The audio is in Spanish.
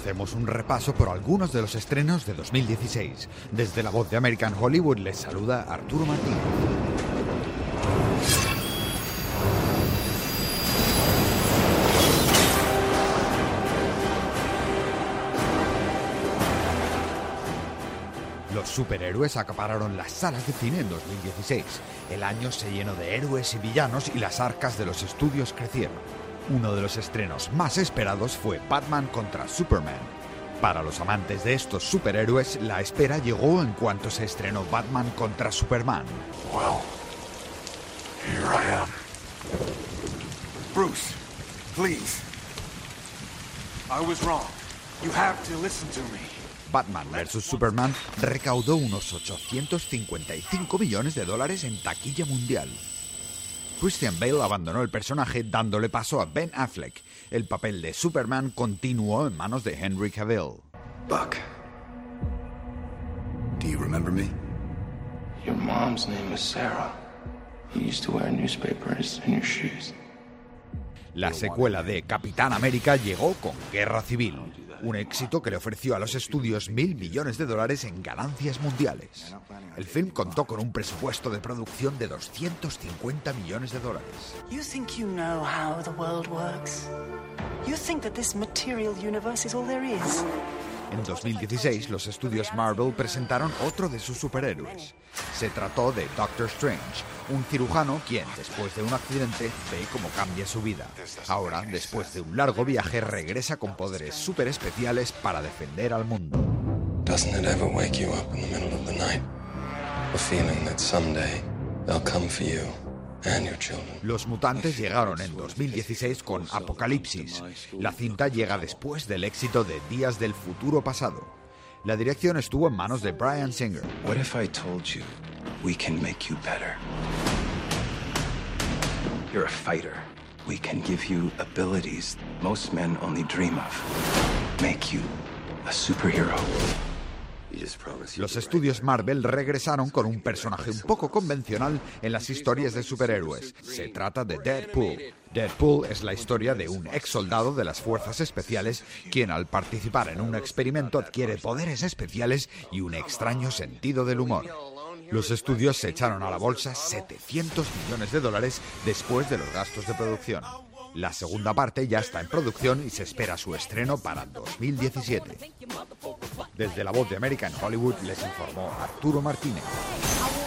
Hacemos un repaso por algunos de los estrenos de 2016. Desde la voz de American Hollywood les saluda Arturo Martín. Los superhéroes acapararon las salas de cine en 2016. El año se llenó de héroes y villanos y las arcas de los estudios crecieron. Uno de los estrenos más esperados fue Batman contra Superman. Para los amantes de estos superhéroes, la espera llegó en cuanto se estrenó Batman contra Superman. Well, here I am. Bruce, please. I was wrong. You have to listen to me. Batman vs. Superman recaudó unos 855 millones de dólares en taquilla mundial. Christian Bale abandonó el personaje dándole paso a Ben Affleck. El papel de Superman continuó en manos de Henry Cavill. Buck, do you remember me? Your mom's name was Sarah. You used to wear newspapers in your shoes. La secuela de Capitán América llegó con Guerra Civil, un éxito que le ofreció a los estudios $1.000 millones en ganancias mundiales. El film contó con un presupuesto de producción de $250 millones. You think you know how the world works? You think that this material universe is all there is? En 2016, los estudios Marvel presentaron otro de sus superhéroes. Se trató de Doctor Strange, un cirujano quien, después de un accidente, ve cómo cambia su vida. Ahora, después de un largo viaje, regresa con poderes súper especiales para defender al mundo. Doesn't it ever wake you up in the middle of the night? A feeling that someday they'll come for you and your children. Los mutantes llegaron en 2016 con Apocalipsis. La cinta llega después del éxito de Días del Futuro Pasado. La dirección estuvo en manos de Bryan Singer. What if I told you we can make you better? You're a fighter. We can give you abilities most men only dream of. Make you a superhero. Los estudios Marvel regresaron con un personaje un poco convencional en las historias de superhéroes. Se trata de Deadpool. Deadpool es la historia de un ex soldado de las fuerzas especiales quien al participar en un experimento adquiere poderes especiales y un extraño sentido del humor. Los estudios se echaron a la bolsa $700 millones después de los gastos de producción. La segunda parte ya está en producción y se espera su estreno para 2017. Desde la voz de American Hollywood les informó Arturo Martínez.